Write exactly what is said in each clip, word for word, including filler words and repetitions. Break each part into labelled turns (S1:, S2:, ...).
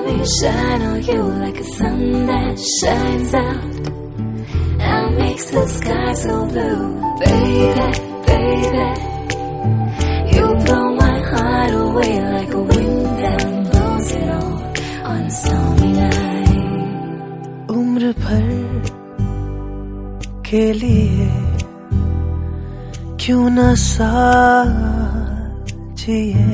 S1: me shine on you like a sun that shines out and makes the sky so blue. Baby, baby, you blow my heart away like a wind that blows it all on a stormy night.
S2: उम्र भर के लिए क्यों न साथ जिए,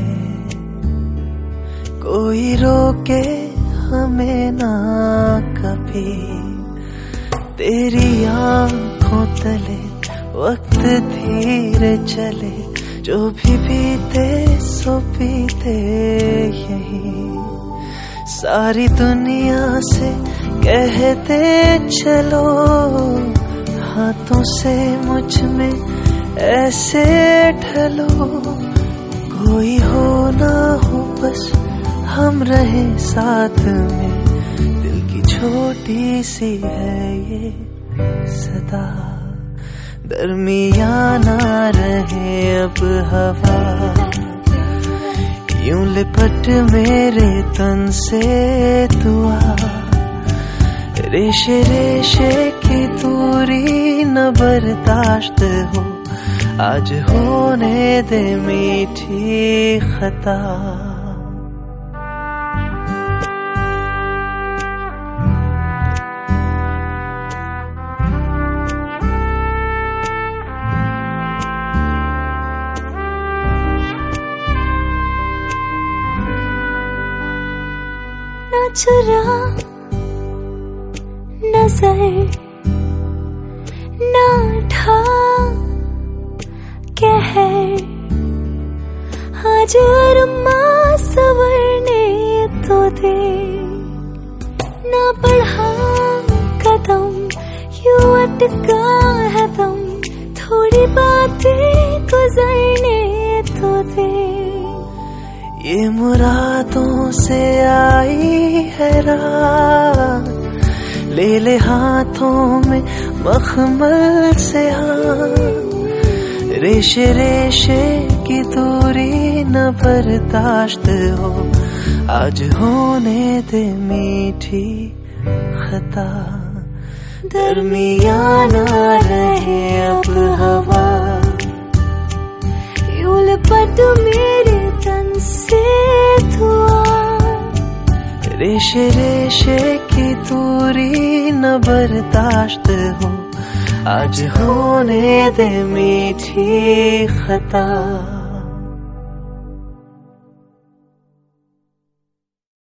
S2: कोई रोके हमें ना कभी। तेरी आंखों तले वक्त धीरे चले, जो भी बीते सो बीते यही। सारी दुनिया से कहते चलो, हाथों से मुझ में ऐसे ढलो। कोई हो ना हो बस हम रहे साथ में, दिल की छोटी सी है ये सदा। दरमियाना रहे अब हवा, यूं लिपट मेरे तन से दुआ। रेशे रेशे की दूरी न बर्दाश्त हो, आज होने दे मीठी खता।
S1: ना चुरा नजर ना ढा कहर, आज अरमा सवरने तो दे। ना बढ़ा कदम यूं अटका है दम, थोड़ी बातें गुजरने तो दे।
S2: ये मुरादों से आई है रात, ले ले हाथों में मखमल से हाथ। रेशे रेशे की दूरी न बर्दाश्त हो, आज होने दे मीठी खता। दरमियाना रहे अब हवा, यूं लिपट मेरे तन से दुआ। रेशे रेशे की दूरी न बर्दाश्त हो, आज होने दे मीठी खता।